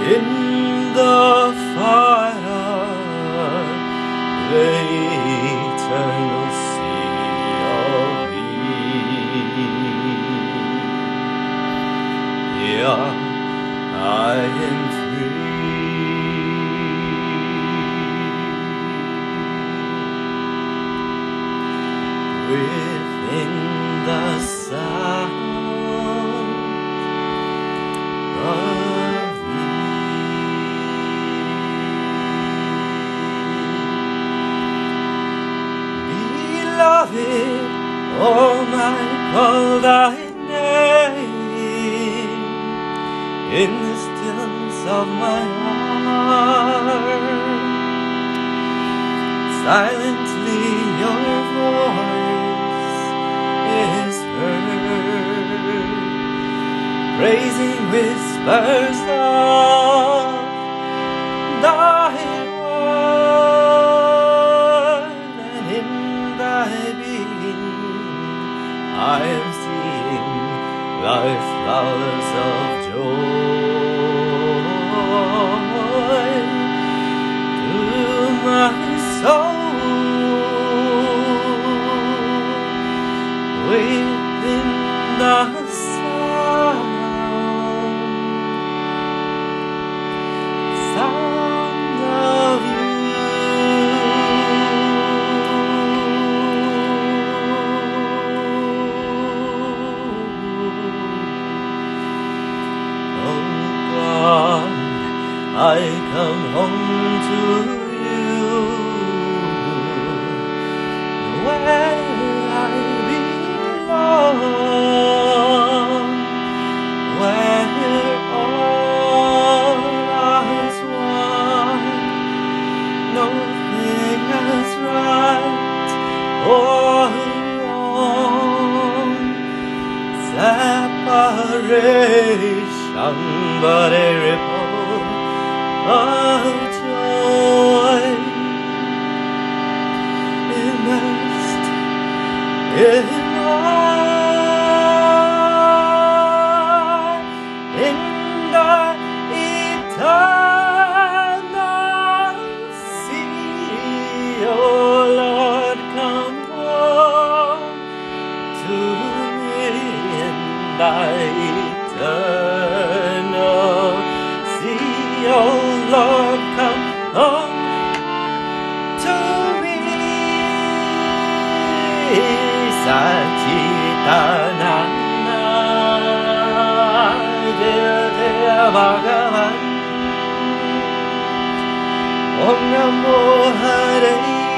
in the fire, the eternal sea of thee. Here I am free, within the sound of thee. Beloved, oh my, call thy name in the stillness of my heart. Silently your voice is heard, praising whispers of thy word, and in thy being I am seeing thy flowers of joy to my soul, within the sound of you. Oh God, I come home to you, where I belong, where all is one, nothing is right or wrong, separation but a ripple of joy, immersed in the eternal sea. Oh Lord, come home to me in thy eternal sea. Oh Lord, come home to me. Satchitananda Jaya Bhagavan, Om Namo Hare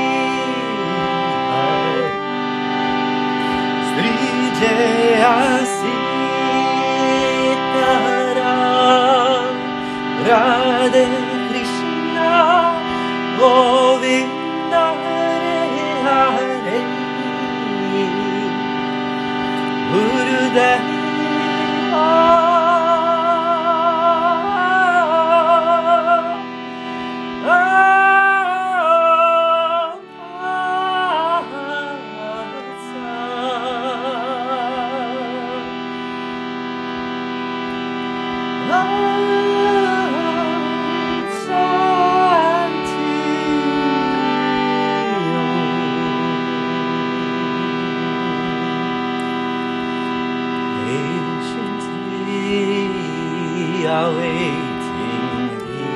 Hare, Sri Jaya Sitaram, Radhe Krishna Govinda Hare Hare, Gurudeva. Awaiting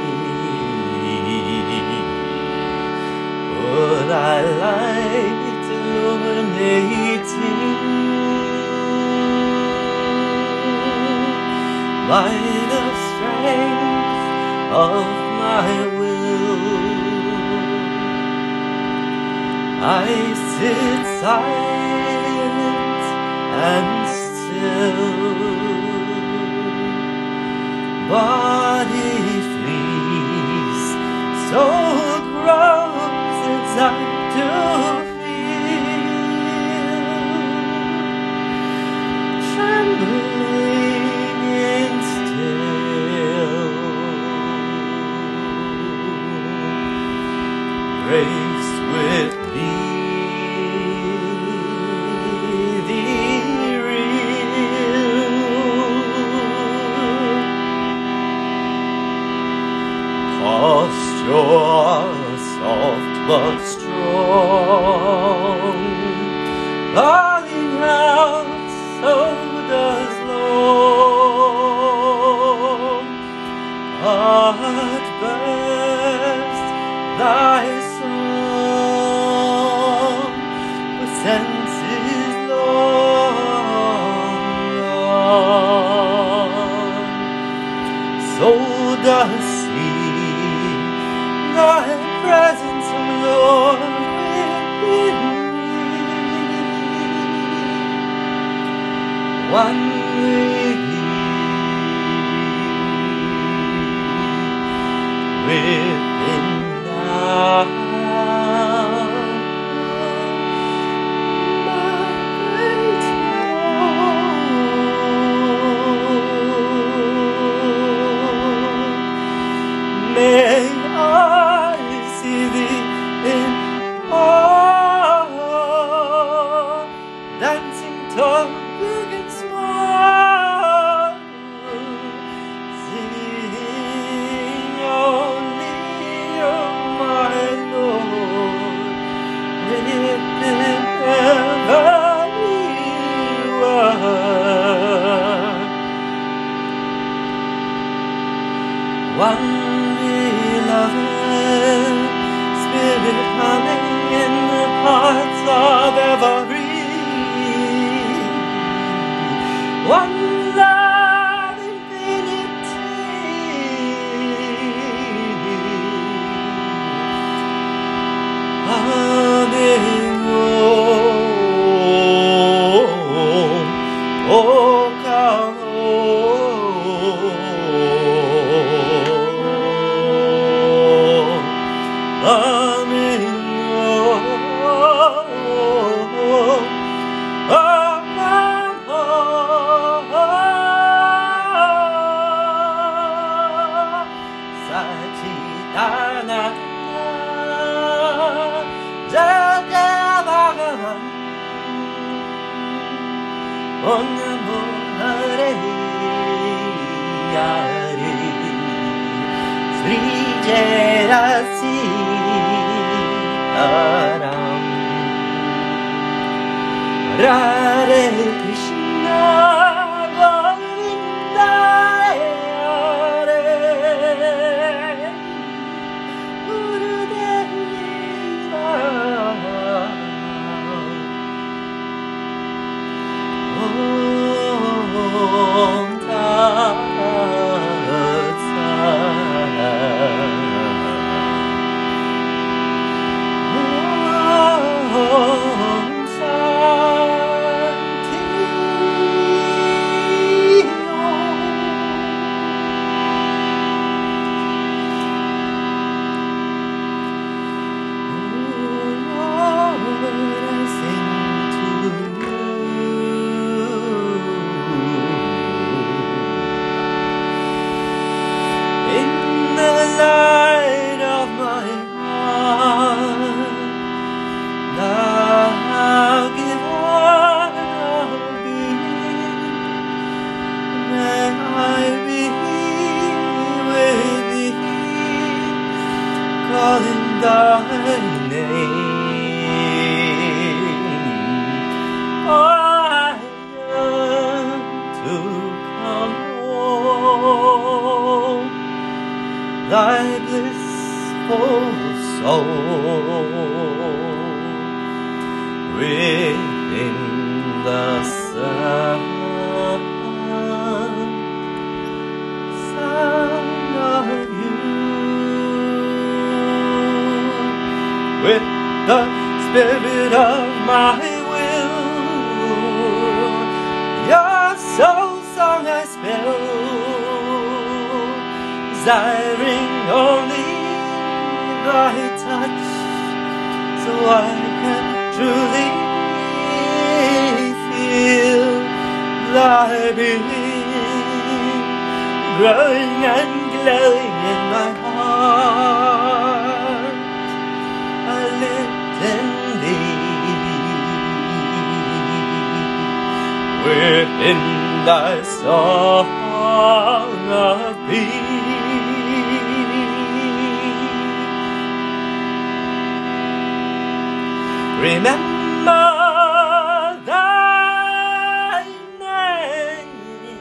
thee, for thy light illuminating by the strength of my will. I sit silent and still, body flees, soul grows inside to feel, trembling in still, grace with thee. You're soft but strong, calling out, so does long. At best, thy song, with senses long gone. So does thy presence, Lord, within me. One with thee, within thou, my great Lord. May I see thee in awe, dancing tall, big and small, sing only, oh my Lord, within every word. One beloved Spirit humming in the hearts of every, one love infinity. Amen. Oh, come Amen. Satchidana Jagavagan Onnamo Hare Yare Sri Jerasi Aram Radhe Krishna Govinda Hare Gurudeva Om Tat calling thy name. I yearn to come home, thy blissful soul within the sound of you. With the spirit of my will, your soul song I spill, desiring only thy touch, so I can truly feel thy being, growing and glowing in my heart. I lived in thee, within thy song of peace. remember thy name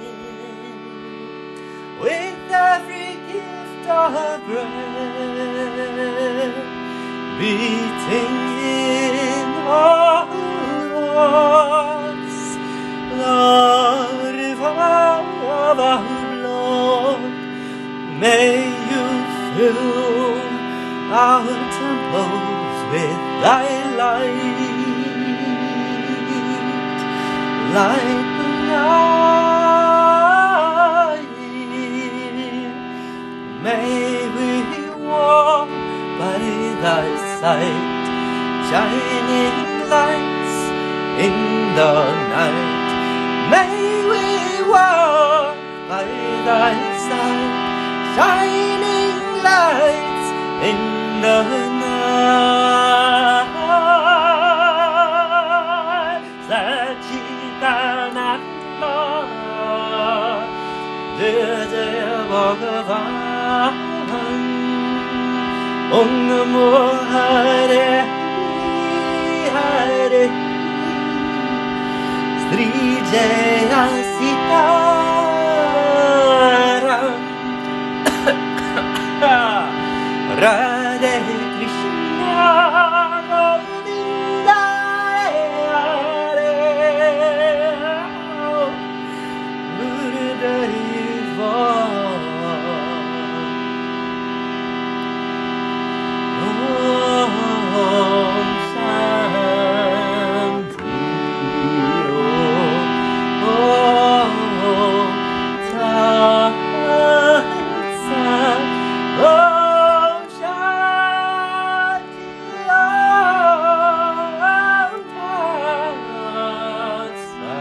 with every gift of breath beating in our hearts. Lord of our Lord, may you fill our temples with thy light, like the night. May we walk by thy side, shining lights in the night. May we walk by thy side, shining lights in the night. Sachidananda, Jaya Bhagavan, Om Namo Hare Hare, Sri Jaya Sitaram, Radhe Krishna Govinda Hare, Gurudeva Om Shanti Om Tatsa Om Shanti Om Tatsa.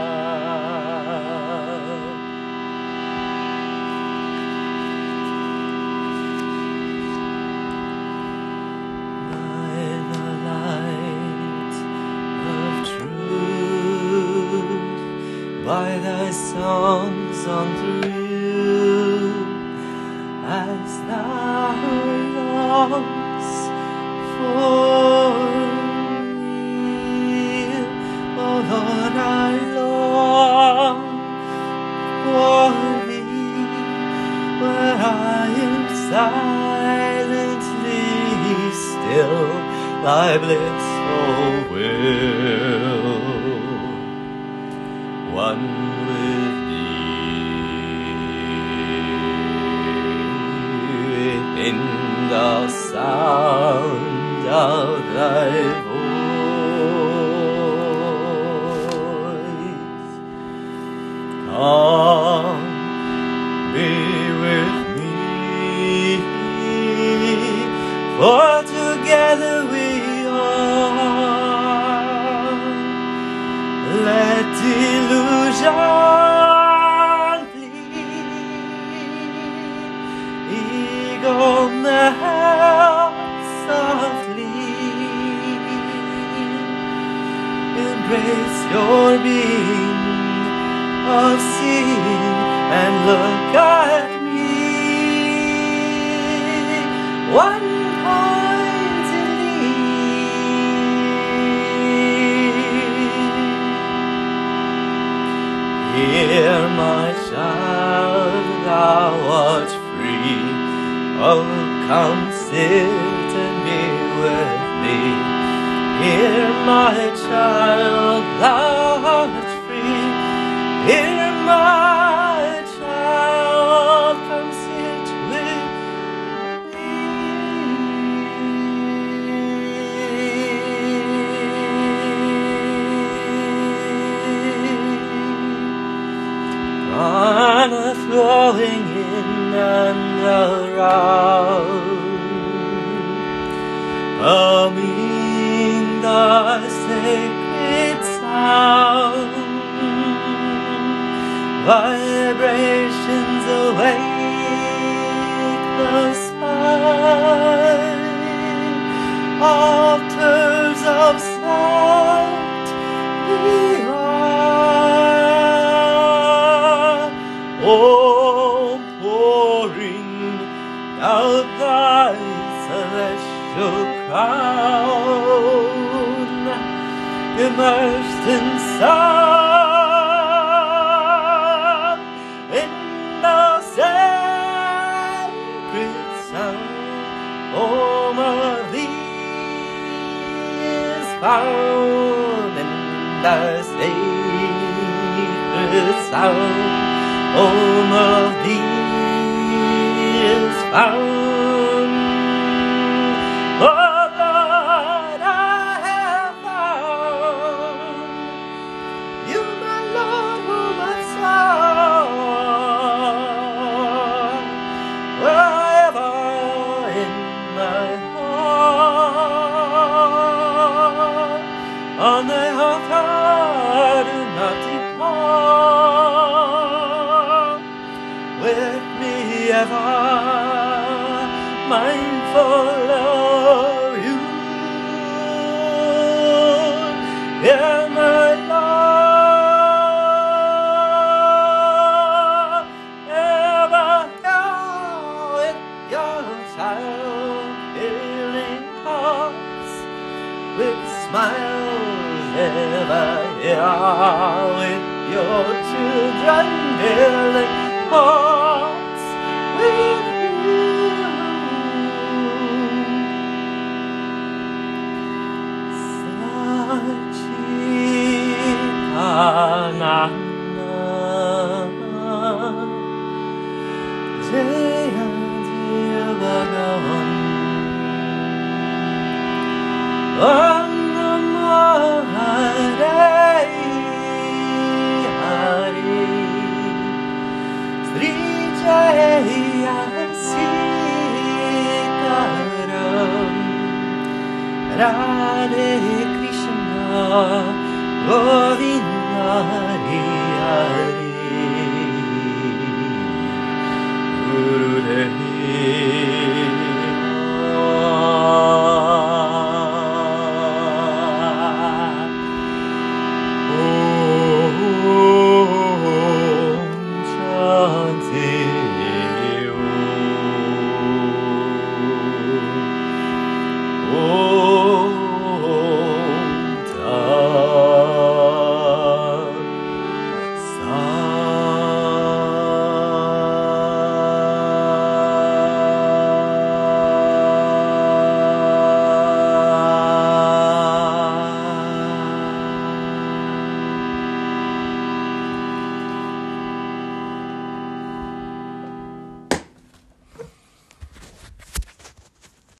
By the light of truth, by thy songs unto you, as thou longs for me, oh Lord, I long for thee, where I am silently still, thy blissful will, one with thee, in the sound of thy voice. Come, be with me, for together we are. Let illusion flee, ego melt softly. Embrace your being of seeing and look at me. One pointedly, hear my child, thou art free. Oh, come sit and be with me. Hear my child, thou art free. Hear my child, come sit with me. Prana flowing in and around, humming the sacred sound. Vibrations awake the spine, altars of sound beyond. Oh, pouring out thy celestial crown, immersed in sound, in the sacred sound. Home of thee is found in the sacred sound. Home of thee is found. On thy altar do not depart, with me ever, mindful of you. Hear my Lord, ever here with your child, filling hearts with smiles. Ever here with your children, filling hearts with you. Sachitananda Jaya Jaya Bhagavan Sri Jaya Sitaram Radhe Krishna Govinda